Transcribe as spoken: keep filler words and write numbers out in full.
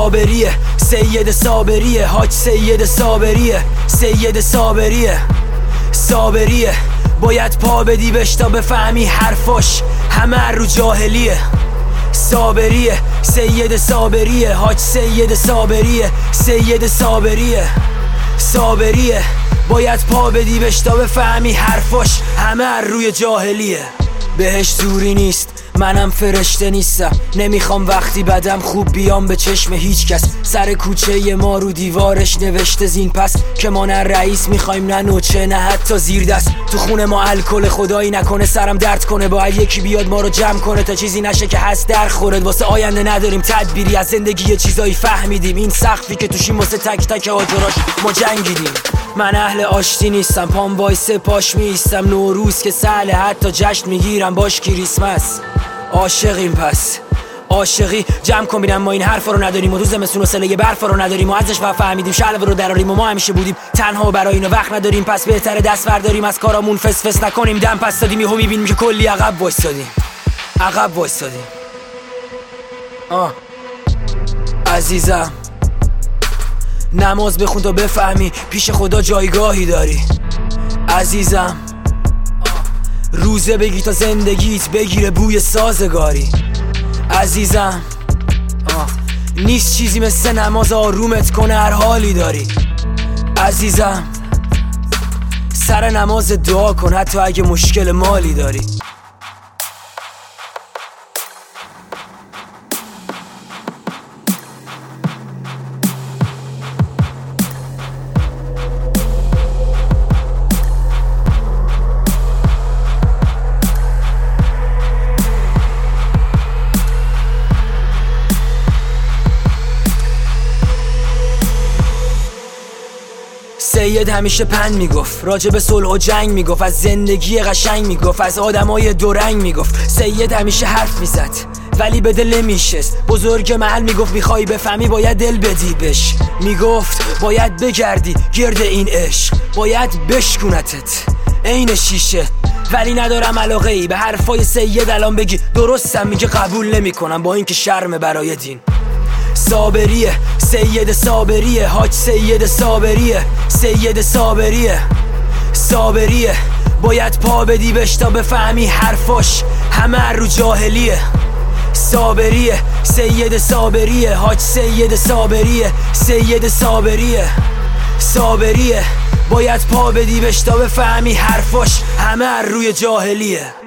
صابریه سید صابریه حاج سید صابریه سید صابریه صابریه باید پا بدی بهش تا بفهمی حرفاش همه رو جاهلیه صابریه سید صابریه حاج سید صابریه سید صابریه صابریه باید پا بدی بهش تا بفهمی حرفاش همه روی جاهلیه بهش زوری نیست منم فرشته نیستم نمیخوام وقتی بدم خوب بیام به چشم هیچ کس سر کوچه ما رو دیوارش نوشته زین پس که ما نه رئیس میخوایم نه نوچه نه حتی زیر دست تو خونه ما الکل خدایی نکنه سرم درد کنه باید یکی بیاد ما رو جمع کنه تا چیزی نشه که هست در خورد واسه آینده نداریم تدبیری از زندگی یه چیزایی فهمیدیم این سقفی که توشیم واسه تک تک آجراش ما جنگیدیم من اهل آشتی نیستم پام وایسه پاش میستم نوروز که سهله حتی جشن میگیرم باش کریسمس عاشقیم پس عاشقی جمع کن بینم ما این حرفا رو نداریم و تو زمستون و سله برفا رو نداریم و ازش فهمیدیم شلوه رو دراریم و ما همیشه بودیم تنها و برای اینو وقت نداریم پس بهتره دست برداریم از کارامون فس فس نکنیم دم پس دادیم یهو میبینیم که کلی عقب وایسادیم عقب وایسادیم آه عزیزم نماز بخون تا بفهمی پیش خدا جایگاهی داری عزیزم روزه بگی تا زندگیت بگیره بوی سازگاری عزیزم آه. نیست چیزی مثل نماز آرومت کنه هر حالی داری عزیزم سر نماز دعا کن حتی اگه مشکل مالی داری سید همیشه پند میگفت راجب صلح و جنگ میگفت از زندگی قشنگ میگفت از آدمای دورنگ میگفت سید همیشه حرف میزد ولی به دل نمیشست بزرگ محل میگفت میخوای بفهمی باید دل بدی بش میگفت باید بگردی گرد این عشق باید بشکونتت عین شیشه ولی ندارم علاقه ای به حرفای سید الان بگی درستم میگه قبول نمیکنم با اینکه شرمه برای دین صابریه سید صابریه حاج سید صابریه سید صابریه صابریه باید پا بدی بهش تا بفهمی حرفاش همه رو جاهلیه صابریه سید صابریه حاج سید صابریه سید صابریه صابریه باید پا بدی بهش تا بفهمی حرفاش همه روی جاهلیه